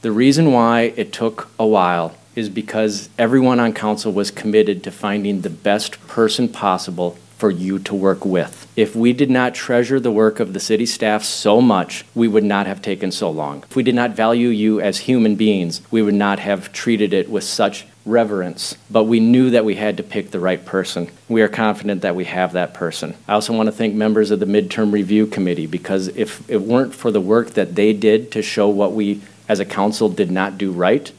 The reason why it took a while is because everyone on council was committed to finding the best person possible for you to work with. If we did not treasure the work of the city staff so much, we would not have taken so long. If we did not value you as human beings, we would not have treated it with such reverence. But we knew that we had to pick the right person. We are confident that we have that person. I also want to thank members of the Midterm Review Committee, because if it weren't for the work that they did to show what we as a council did not do right,